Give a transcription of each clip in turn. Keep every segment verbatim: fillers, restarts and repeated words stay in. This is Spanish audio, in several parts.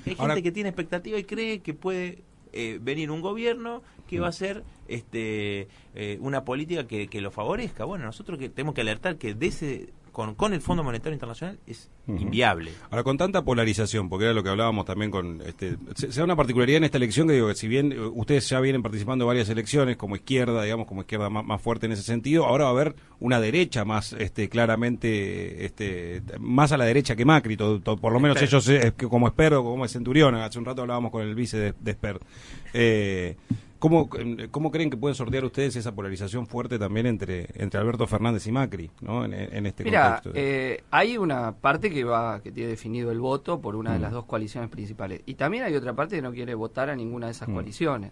Que hay Ahora, gente que tiene expectativa y cree que puede eh, venir un gobierno que va a hacer este eh, una política que, que lo favorezca. Bueno, nosotros que tenemos que alertar que de ese con, con el Fondo Monetario Internacional es uh-huh. inviable. Ahora, con tanta polarización, porque era lo que hablábamos también con... este se, se da una particularidad en esta elección que digo que si bien ustedes ya vienen participando en varias elecciones como izquierda, digamos, como izquierda más, más fuerte en ese sentido, ahora va a haber una derecha más este claramente, este más a la derecha que Macri, todo, todo, por lo menos Esper. ellos eh, como Esper o como Centurión. Hace un rato hablábamos con el vice de, de Esper. Eh, ¿Cómo, ¿Cómo creen que pueden sortear ustedes esa polarización fuerte también entre entre Alberto Fernández y Macri, ¿no? en, en este Mira, contexto? Eh, hay una parte que va que tiene definido el voto por una mm. de las dos coaliciones principales. Y también hay otra parte que no quiere votar a ninguna de esas mm. coaliciones.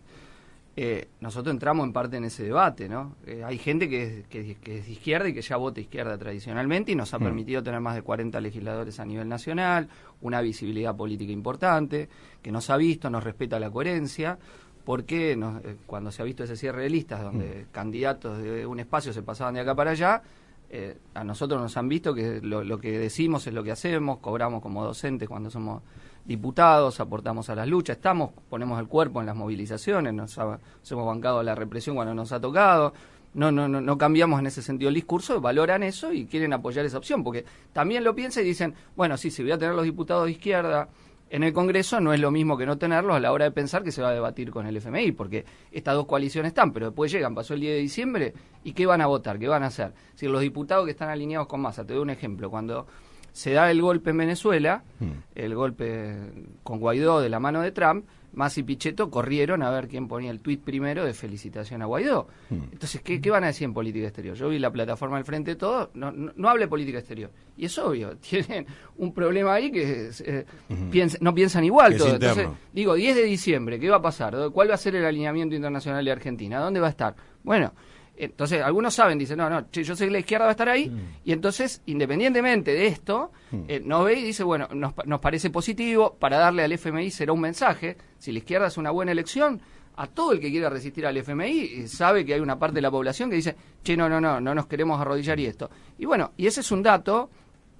Eh, nosotros entramos en parte en ese debate, ¿no? Eh, hay gente que es, que, que es de izquierda y que ya vota izquierda tradicionalmente y nos ha mm. permitido tener más de cuarenta legisladores a nivel nacional, una visibilidad política importante, que nos ha visto, nos respeta la coherencia. Porque nos, eh, cuando se ha visto ese cierre de listas, donde mm. candidatos de un espacio se pasaban de acá para allá, eh, a nosotros nos han visto que lo, lo que decimos es lo que hacemos, cobramos como docentes cuando somos diputados, aportamos a las luchas, estamos, ponemos el cuerpo en las movilizaciones, nos, ha, nos hemos bancado la represión cuando nos ha tocado, no, no, no, no cambiamos en ese sentido el discurso, valoran eso y quieren apoyar esa opción, porque también lo piensan y dicen, bueno, sí, si voy a tener los diputados de izquierda en el Congreso, no es lo mismo que no tenerlos a la hora de pensar que se va a debatir con el F M I, porque estas dos coaliciones están, pero después llegan, pasó el diez de diciembre, ¿y qué van a votar? ¿Qué van a hacer? Si los diputados que están alineados con Massa, te doy un ejemplo, cuando se da el golpe en Venezuela, mm. el golpe con Guaidó de la mano de Trump, Massa y Pichetto corrieron a ver quién ponía el tuit primero de felicitación a Guaidó. Mm. Entonces, ¿qué, ¿qué van a decir en política exterior? Yo vi la plataforma del Frente de Todos, no, no, no hable de política exterior. Y es obvio, tienen un problema ahí que eh, uh-huh. piensa, no piensan igual todo. Entonces, digo, diez de diciembre, ¿qué va a pasar? ¿Cuál va a ser el alineamiento internacional de Argentina? ¿Dónde va a estar? Bueno, entonces algunos saben, dicen, no, no, che, yo sé que la izquierda va a estar ahí, mm. y entonces, independientemente de esto, mm. eh, nos ve y dice, bueno, nos, nos parece positivo, para darle al F M I será un mensaje, si la izquierda es una buena elección, a todo el que quiera resistir al F M I, sabe que hay una parte de la población que dice, che, no, no, no, no nos queremos arrodillar y esto. Y bueno, y ese es un dato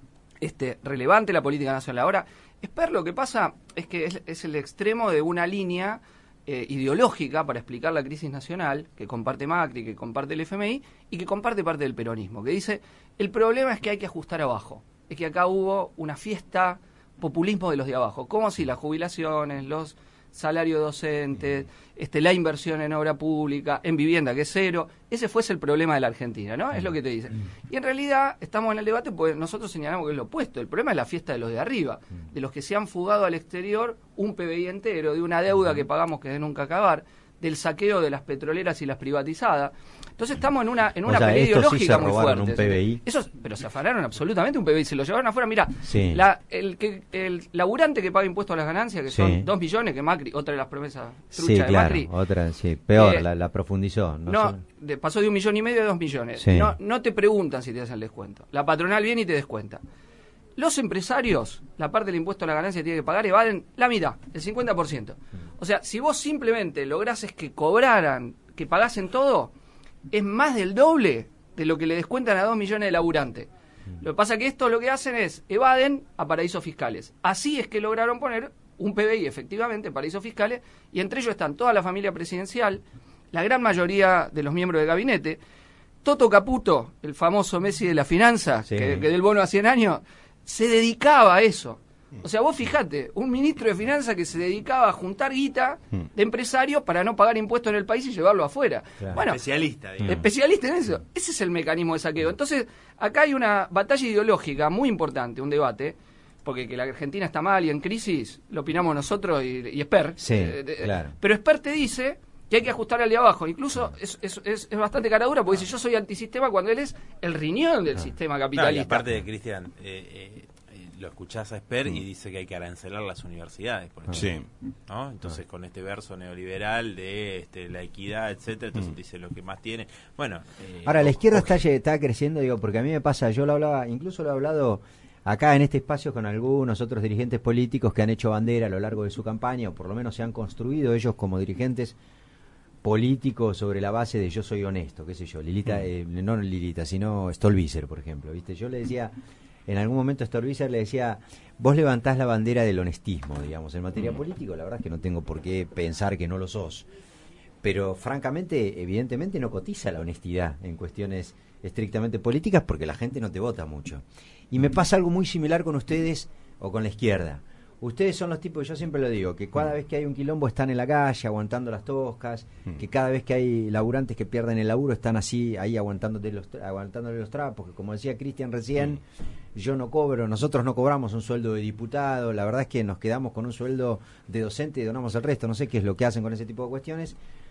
este relevante en la política nacional. Ahora, Esper, lo que pasa es que es, es el extremo de una línea Eh, ideológica para explicar la crisis nacional que comparte Macri, que comparte el F M I y que comparte parte del peronismo, que dice, el problema es que hay que ajustar abajo, es que acá hubo una fiesta populismo de los de abajo, como si las jubilaciones, los salarios docentes, este, la inversión en obra pública, en vivienda, que es cero, ese fuese el problema de la Argentina, ¿no? Es lo que te dicen. Y en realidad estamos en el debate porque nosotros señalamos que es lo opuesto, el problema es la fiesta de los de arriba, de los que se han fugado al exterior un P B I entero, de una deuda que pagamos que de nunca acabar, del saqueo de las petroleras y las privatizadas. Entonces estamos en una en una o sea, pelea ideológica sí muy fuerte. Un P B I. Esos, pero se afanaron absolutamente un P B I, se lo llevaron afuera. Mira, sí. la, el que el laburante que paga impuestos a las ganancias, que sí. son dos millones, que Macri, otra de las promesas truchas sí, de claro, Macri. Otra, sí, peor, eh, la, la profundizó. No, no sé. de, pasó de un millón y medio a dos millones. Sí. No, no te preguntan si te hacen el descuento. La patronal viene y te descuenta. Los empresarios, la parte del impuesto a la ganancia que tienen que pagar, evaden la mitad, el cincuenta por ciento. O sea, si vos simplemente lograses que cobraran, que pagasen todo, es más del doble de lo que le descuentan a dos millones de laburantes. Lo que pasa es que esto lo que hacen es evaden a paraísos fiscales. Así es que lograron poner un P B I, efectivamente, paraísos fiscales, y entre ellos están toda la familia presidencial, la gran mayoría de los miembros del gabinete, Toto Caputo, el famoso Messi de las finanzas, sí. que, que del bono a cien años, se dedicaba a eso. O sea, vos fijate, un ministro de finanzas que se dedicaba a juntar guita de empresarios para no pagar impuestos en el país y llevarlo afuera. Claro. Bueno, especialista, digamos. Especialista en eso. Ese es el mecanismo de saqueo. Entonces, acá hay una batalla ideológica muy importante, un debate, porque que la Argentina está mal y en crisis, lo opinamos nosotros y, y Esper. Sí, eh, de, claro. Pero Esper te dice que hay que ajustar al de abajo. Incluso es, es, es, es bastante caradura porque dice yo soy antisistema cuando él es el riñón del ah. sistema capitalista. No, y aparte de Cristian, eh, eh, lo escuchás a Esper y dice que hay que arancelar las universidades, por ejemplo, sí. ¿no? Entonces con este verso neoliberal de este, la equidad, etcétera, entonces dice lo que más tiene. Bueno, eh, ahora la izquierda está, está creciendo, digo, porque a mí me pasa, yo lo hablaba, incluso lo he hablado acá en este espacio con algunos otros dirigentes políticos que han hecho bandera a lo largo de su campaña, o por lo menos se han construido ellos como dirigentes políticos sobre la base de yo soy honesto, qué sé yo, Lilita, eh, no Lilita, sino Stolbizer, por ejemplo, ¿viste? Yo le decía, en algún momento Stolbizer le decía, vos levantás la bandera del honestismo, digamos, en materia política, la verdad es que no tengo por qué pensar que no lo sos. Pero francamente, evidentemente no cotiza la honestidad en cuestiones estrictamente políticas porque la gente no te vota mucho. Y me pasa algo muy similar con ustedes o con la izquierda. Ustedes son los tipos, yo siempre lo digo, que cada vez que hay un quilombo están en la calle aguantando las toscas, que cada vez que hay laburantes que pierden el laburo están así, ahí aguantándote los, aguantándole los trapos, que como decía Cristian recién, yo no cobro, nosotros no cobramos un sueldo de diputado, la verdad es que nos quedamos con un sueldo de docente y donamos el resto, no sé qué es lo que hacen con ese tipo de cuestiones,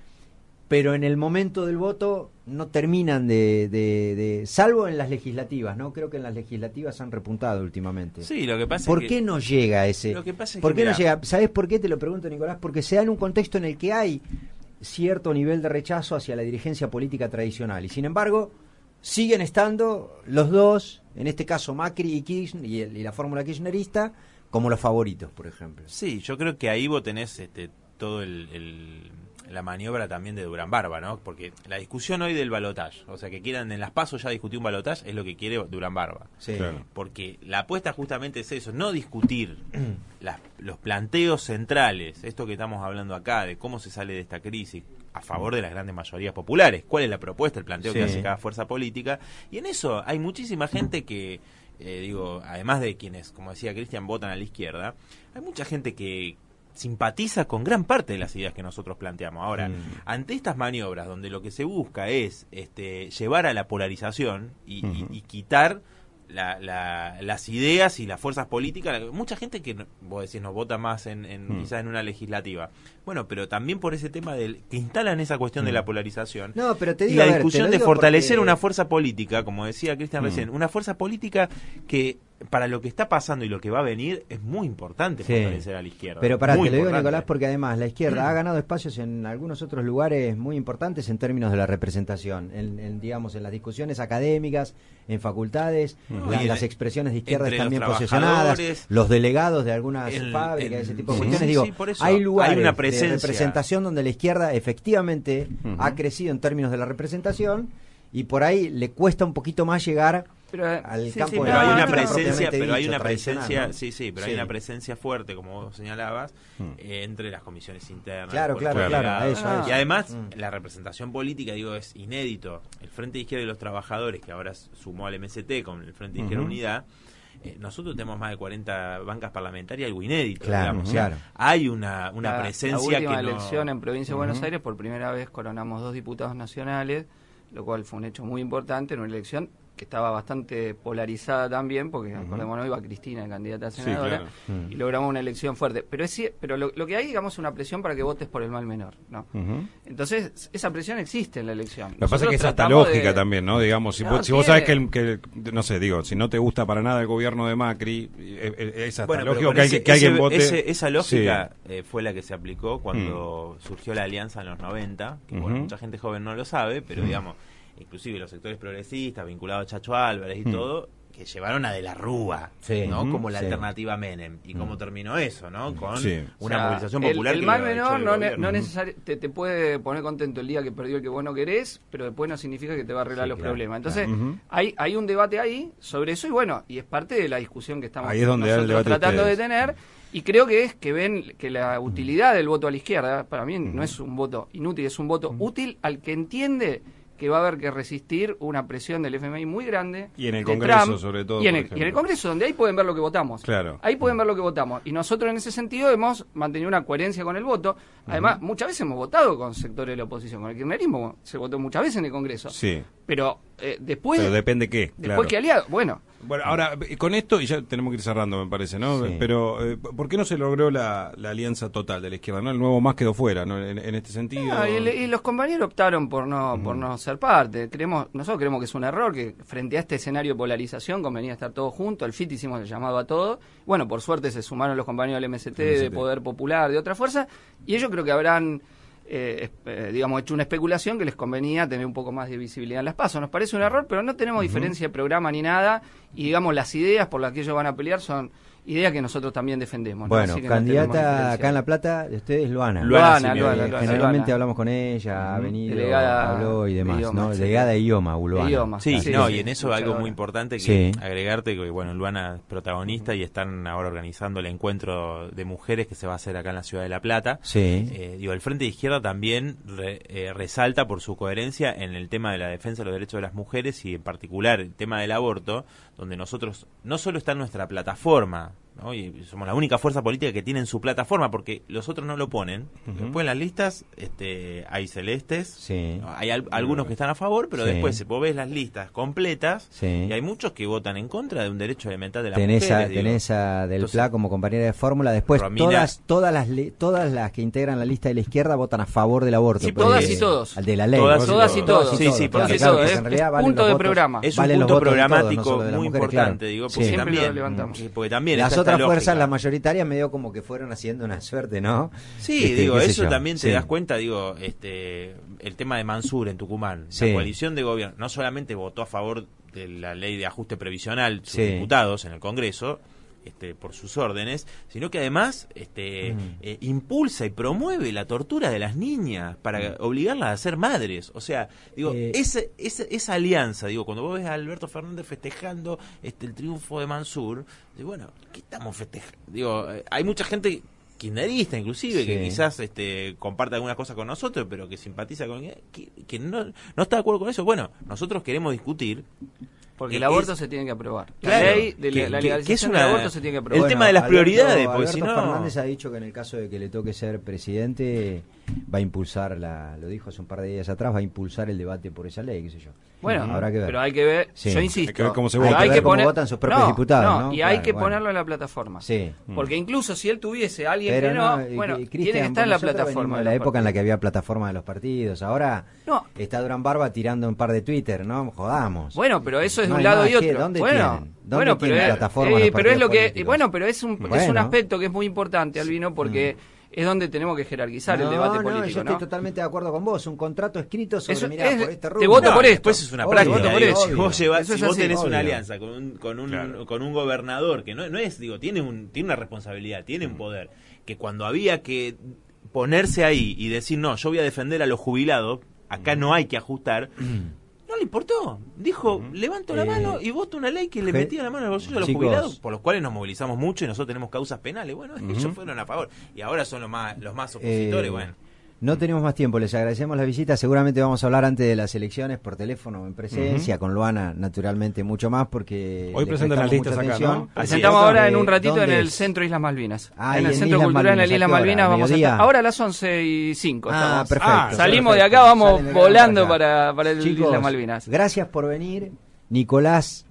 pero en el momento del voto no terminan de, de, de salvo en las legislativas, ¿no? Creo que en las legislativas han repuntado últimamente. Sí, lo que pasa ¿Por es qué que, no llega ese? Lo que pasa es ¿Por que, qué no mirá, llega? ¿Sabés por qué? Te lo pregunto, Nicolás, porque se da en un contexto en el que hay cierto nivel de rechazo hacia la dirigencia política tradicional y sin embargo siguen estando los dos, en este caso Macri y Kirchner y, el, y la fórmula kirchnerista, como los favoritos, por ejemplo. Sí, yo creo que ahí vos tenés este, todo el, el la maniobra también de Durán Barba, ¿no? Porque la discusión hoy del balotaje, o sea, que quieran en las PASO ya discutir un balotaje, es lo que quiere Durán Barba. Sí. Claro. Porque la apuesta justamente es eso, no discutir las, los planteos centrales, esto que estamos hablando acá, de cómo se sale de esta crisis a favor de las grandes mayorías populares, cuál es la propuesta, el planteo Sí. que hace cada fuerza política, y en eso hay muchísima gente que, eh, digo, además de quienes, como decía Cristian, votan a la izquierda, hay mucha gente que simpatiza con gran parte de las ideas que nosotros planteamos. Ahora, mm. ante estas maniobras donde lo que se busca es este, llevar a la polarización y, uh-huh. y, y quitar la, la, las ideas y las fuerzas políticas, mucha gente que, vos decís, nos vota más en, en uh-huh. quizás en una legislativa. Bueno, pero también por ese tema del que instalan esa cuestión uh-huh. de la polarización. No, pero te digo, y la a ver, discusión te de digo fortalecer porque... una fuerza política, como decía Cristian uh-huh. recién, una fuerza política que para lo que está pasando y lo que va a venir es muy importante sí. fortalecer a la izquierda. Pero pará, muy te lo digo, importante. Nicolás, porque además la izquierda ha ganado espacios en algunos otros lugares muy importantes en términos de la representación, en, en digamos en las discusiones académicas, en facultades, no, la, las expresiones de izquierda están bien posicionadas, los delegados de algunas el, fábricas, el, ese tipo de sí, cuestiones. Sí, digo, sí, por eso hay lugares hay una presencia. de representación donde la izquierda efectivamente uh-huh. ha crecido en términos de la representación y por ahí le cuesta un poquito más llegar pero, al sí, campo sí, de pero la hay una política presencia pero dicho, hay una presencia ¿no? sí sí pero sí. hay una presencia fuerte, como vos señalabas, mm. eh, entre las comisiones internas, claro claro claro eso, ah. eso. Y además mm. la representación política, digo, es inédito. El Frente de Izquierda y los Trabajadores, que ahora sumó al M S T con el Frente de Izquierda uh-huh. Unidad, eh, nosotros tenemos más de cuarenta bancas parlamentarias, algo inédito, claro, digamos. claro. Hay una, una la, presencia la última que no... elección en Provincia de uh-huh. Buenos Aires, por primera vez coronamos dos diputados nacionales, lo cual fue un hecho muy importante en una elección que estaba bastante polarizada también, porque uh-huh. acordémonos, iba Cristina de candidata a senadora, sí, claro. y logramos una elección fuerte. Pero es pero lo, lo que hay, digamos, es una presión para que votes por el mal menor, ¿no? Uh-huh. Entonces, esa presión existe en la elección. Lo que pasa es que es hasta lógica de... también, ¿no? Digamos, si, no, vos, si vos sabés que, el, que, no sé, digo, si no te gusta para nada el gobierno de Macri, es hasta bueno, lógico que, ese, hay, que ese, alguien vote... Ese, esa lógica sí. eh, fue la que se aplicó cuando uh-huh. surgió la alianza en los noventa, que uh-huh. bueno, mucha gente joven no lo sabe, pero uh-huh. digamos... inclusive los sectores progresistas vinculados a Chacho Álvarez y mm. todo, que llevaron a De la Rúa, sí. ¿no? Mm, como la sí. alternativa a Menem. ¿Y mm. cómo terminó eso, no? Con sí. una o sea, movilización popular. El, el que mal menor no, ne- no uh-huh. necesariamente te, te puede poner contento el día que perdió el que vos no querés, pero después no significa que te va a arreglar sí, los claro, problemas. Entonces, claro. uh-huh. hay, hay un debate ahí sobre eso y bueno, y es parte de la discusión que estamos ahí es donde nosotros tratando de, de tener. Y creo que es que ven que la utilidad del voto a la izquierda, para mí uh-huh. no es un voto inútil, es un voto uh-huh. útil al que entiende que va a haber que resistir una presión del F M I muy grande. Y en el Congreso, Trump, sobre todo. Y en, el, y en el Congreso, donde ahí pueden ver lo que votamos. Claro. Ahí pueden ver lo que votamos. Y nosotros en ese sentido hemos mantenido una coherencia con el voto. Además, uh-huh. muchas veces hemos votado con sectores de la oposición. Con el kirchnerismo se votó muchas veces en el Congreso. Sí. Pero eh, después... Pero depende qué, Después claro. que aliado, bueno... Bueno, ahora, con esto, y ya tenemos que ir cerrando, me parece, ¿no? Sí. Pero, eh, ¿por qué no se logró la, la alianza total de la izquierda, no? El Nuevo Más quedó fuera, ¿no? En, en este sentido... No, y, y los compañeros optaron por no uh-huh. por no ser parte. Creemos, nosotros creemos que es un error, que frente a este escenario de polarización convenía estar todos juntos. El F I T hicimos el llamado a todos. Bueno, por suerte se sumaron los compañeros del M S T, M S T. de Poder Popular, de otra fuerza, y ellos creo que habrán... Eh, eh, digamos, hecho una especulación que les convenía tener un poco más de visibilidad en las PASO. Nos parece un error, pero no tenemos uh-huh. diferencia de programa ni nada, y digamos, las ideas por las que ellos van a pelear son idea que nosotros también defendemos, ¿no? Bueno, Así que no tenemos candidata diferencia. acá en La Plata de ustedes, Luana. Luana, Luana, Luana, Eh, Luana, Generalmente Luana. hablamos con ella, ha venido, Delegada habló y de demás, idioma, ¿no? sí. Delegada de idioma, Luana. De idioma. Sí, Sí, no, sí, y en eso muchas algo gracias. muy importante que Sí. agregarte, que bueno, Luana es protagonista y están ahora organizando el encuentro de mujeres que se va a hacer acá en la ciudad de La Plata. Sí. Eh, digo, el Frente de Izquierda también re- eh, resalta por su coherencia en el tema de la defensa de los derechos de las mujeres y en particular el tema del aborto, donde nosotros no solo está en nuestra plataforma, ¿no? Y somos la única fuerza política que tiene en su plataforma, porque los otros no lo ponen. Ujú. Después en las listas este, hay celestes, Sí. ¿no? Hay al- algunos que están a favor, pero Sí. después vos ves las listas completas Sí. y hay muchos que votan en contra de un derecho elemental de las Tenés a, mujeres. digo. tenés a Del Entonces, Pla como compañera de fórmula. Después, Romina- todas todas las le- todas las que integran la lista de la izquierda votan a favor del aborto. Sí, porque- todas y todos. Al de la ley. Todas y Todas y todos. Sí, sí, todas y claro, todos. porque Es, en realidad es valen punto los de votos. programa. Es un Valen los punto votos de todos, no programático solo de las muy mujeres, importante, claro. digo, Sí. porque Siempre lo también, levantamos. eh, porque también Las está esta otras fuerzas, lógica. las mayoritarias, medio como que fueron haciendo una suerte, ¿no? Sí, Este, digo, qué sé eso yo. también te Sí. das cuenta, digo, este, el tema de Mansur en Tucumán, Sí. la coalición de gobierno, no solamente votó a favor de la ley de ajuste previsional, sus Sí. diputados en el Congreso, este, por sus órdenes, sino que además este, Mm. eh, impulsa y promueve la tortura de las niñas para obligarlas a ser madres. O sea, digo, Eh. esa, esa, esa alianza, digo, cuando vos ves a Alberto Fernández festejando este, el triunfo de Mansur, digo, bueno, ¿qué estamos festejando? Digo, eh, hay mucha gente kirchnerista inclusive, Sí. que quizás este, comparte algunas cosas con nosotros, pero que simpatiza con que, que no, no está de acuerdo con eso. Bueno, nosotros queremos discutir. Porque que el aborto es- se tiene que aprobar. Claro, la ley de que- la, la que- legalización que es del una- aborto se tiene que aprobar. el tema de las Alberto- prioridades, porque si Alberto no- Fernández ha dicho que en el caso de que le toque ser presidente va a impulsar, la, lo dijo hace un par de días atrás, va a impulsar el debate por esa ley, qué sé yo. Bueno, habrá que ver. pero hay que ver, Sí. yo insisto, Hay que ver cómo se pero vota. Hay que ver cómo votan sus propios no, diputados, ¿no? y hay Claro, que bueno. ponerlo en la plataforma. Sí. Porque incluso si él tuviese a alguien Pero que no, no, y- bueno, y tiene que Cristian, estar en la nosotros venimos plataforma. de la los época en la que partidos. había plataforma de los partidos. Ahora No. está Durán Barba tirando un par de Twitter, ¿no? Jodamos. Bueno, pero eso es de No un hay lado más. y otro. ¿Qué? ¿Dónde bueno, tienen? ¿Dónde bueno, pero, tienen es- plataforma eh, los pero es lo partidos que políticos? bueno, pero es un es un Bueno. aspecto que es muy importante, Albino, porque es donde tenemos que jerarquizar el No, debate no, político, yo ¿no? estoy totalmente de acuerdo con vos. Un contrato escrito sobre, Eso mirá, es- por este te rubro. voto por esto. Después es una Obvio, práctica. voto por digo, eso. si vos, llevas- Eso es si vos así. tenés una Obvio. alianza con un, con un, Claro. con un gobernador que no, no es, digo, tiene un tiene una responsabilidad, tiene un poder, que cuando había que ponerse ahí y decir, no, yo voy a defender a los jubilados, acá no hay que ajustar, no le importó. Dijo, levanto la Eh, mano y voto una ley que le je- metía la mano al bolsillo a los chicos. jubilados, por los cuales nos movilizamos mucho y nosotros tenemos causas penales. Bueno, ellos fueron a favor y ahora son los más, los más opositores, Eh, bueno. No tenemos más tiempo, les agradecemos la visita. Seguramente vamos a hablar antes de las elecciones por teléfono o en presencia, con Luana naturalmente mucho más porque Hoy le presentan las prestamos listas mucha acá, atención. ¿no? Presentamos Así es. ahora en Eh, un ratito en ¿dónde el es? Centro Islas Malvinas. Ah, en y el en Centro Islas Cultural en Malvinas, el Islas ¿a qué hora? Malvinas vamos a ¿Mediodía? estar. Ahora a las once y cinco. Ah, estamos. perfecto. Ah, Salimos de perfecto. acá, vamos Salen de acá volando para allá. para, para el Chicos, Islas Malvinas. gracias por venir. Nicolás,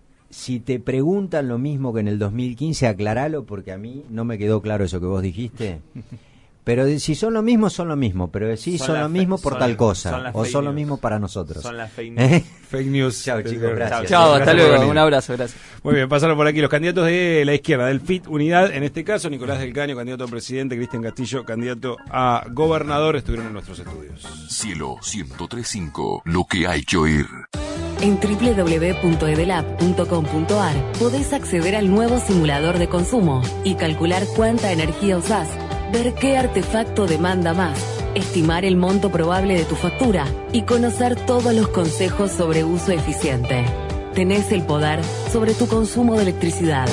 si te preguntan lo mismo que en el dos mil quince, aclaralo porque a mí no me quedó claro eso que vos dijiste. Pero de- si son lo mismo, son lo mismo. Pero de sí Son son, las lo fe- mismo por son tal las- cosa. son las O fake son lo news. mismo para nosotros. Son las fake news. ¿Eh? Fake news. Chao, chicos, gracias. Chao, hasta Gracias por luego. venir. Un abrazo, gracias. Muy bien, pasaron por aquí los candidatos de la izquierda, del F I T Unidad, en este caso, Nicolás del Caño, candidato a presidente, Cristian Castillo, candidato a gobernador, estuvieron en nuestros estudios. Cielo ciento tres punto cinco, lo que hay que oír. En doble u doble u doble u punto edelab punto com punto ar podés acceder al nuevo simulador de consumo y calcular cuánta energía usás, ver qué artefacto demanda más, estimar el monto probable de tu factura y conocer todos los consejos sobre uso eficiente. Tenés el poder sobre tu consumo de electricidad.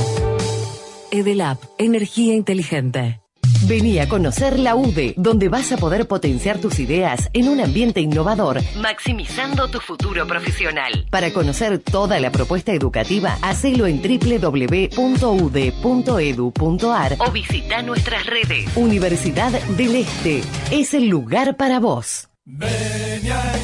Edelab, energía inteligente. Vení a conocer la U D E, donde vas a poder potenciar tus ideas en un ambiente innovador, maximizando tu futuro profesional. Para conocer toda la propuesta educativa, hacelo en doble u doble u doble u punto u d e punto edu punto ar o visita nuestras redes. Universidad del Este es el lugar para vos. Venia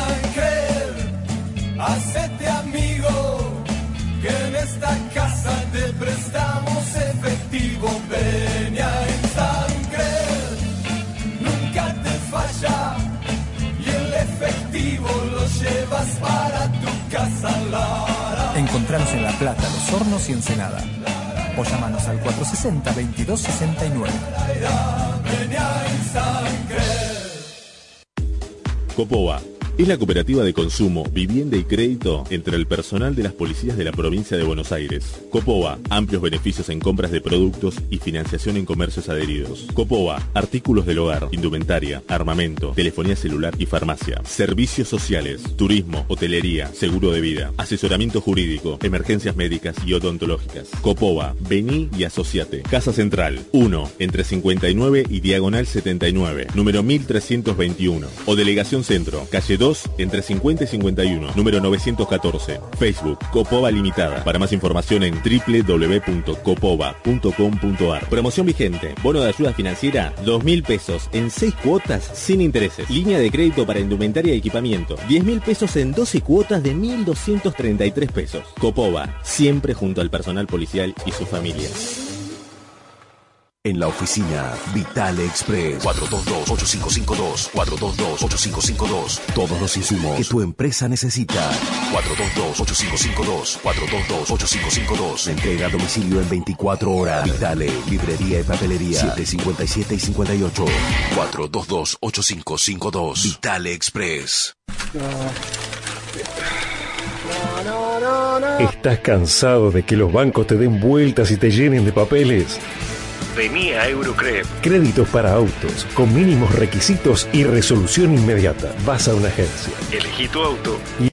Insangel, hacete amigo, que en esta casa te prestamos efectivo. Venia Insangel, nunca te falla, y el efectivo lo llevas para tu casa. Lara. Encontranos en La Plata, Los Hornos y Ensenada. O llámanos al cuatro sesenta, veintidós sesenta y nueve. Venia Insangel. Copoa, Es la cooperativa de consumo, vivienda y crédito entre el personal de las policías de la provincia de Buenos Aires. Copoba, amplios beneficios en compras de productos y financiación en comercios adheridos. Copoba, artículos del hogar, indumentaria, armamento, telefonía celular y farmacia. Servicios sociales, turismo, hotelería, seguro de vida, asesoramiento jurídico, emergencias médicas y odontológicas. Copoba, vení y asociate. Casa Central, uno, entre cincuenta y nueve y diagonal setenta y nueve, número mil trescientos veintiuno. O Delegación Centro, calle dos, entre cincuenta y cincuenta y uno, número novecientos catorce. Facebook, Copoba Limitada. Para más información en doble u doble u doble u punto copoba punto com punto ar. Promoción vigente, bono de ayuda financiera, dos mil pesos en seis cuotas sin intereses. Línea de crédito para indumentaria y equipamiento, diez mil pesos en doce cuotas de mil doscientos treinta y tres pesos. Copoba, siempre junto al personal policial y su familia. En la oficina, Vital Express. cuatro dos dos, ocho cinco cinco dos. cuatro dos dos, ocho cinco cinco dos. Todos los insumos que tu empresa necesita. cuatro dos dos, ocho cinco cinco dos. cuatro dos dos, ocho cinco cinco dos. Entrega a domicilio en veinticuatro horas. Vitale, librería y papelería. siete cincuenta y siete y cincuenta y ocho. cuatro dos dos, ocho cinco cinco dos. Vital Express. No, no, no, no. ¿Estás cansado de que los bancos te den vueltas y te llenen de papeles? Vení a Eurocred. Créditos para autos, con mínimos requisitos y resolución inmediata. Vas a una agencia, elegí tu auto y